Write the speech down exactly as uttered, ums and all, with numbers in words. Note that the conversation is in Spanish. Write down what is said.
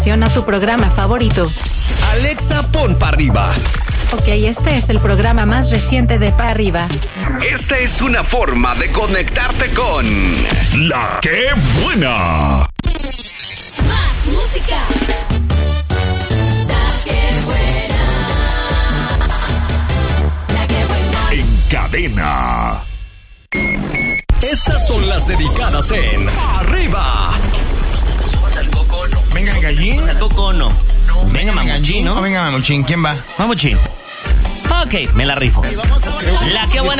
A tu programa favorito. Alexa, pon pa' arriba. Ok, este es el programa más reciente de Pa' Arriba. Esta es una forma de conectarte con La Que Buena. Más música. La Que Buena. La Que Buena. En cadena. Estas son las dedicadas en Pa' Arriba. Venga, el gallín. Coco no. Venga, Mamuchín, ¿no? Oh, venga, Mamuchín. ¿Quién va? Mamuchín. Ok, me la rifo. La Que Buena.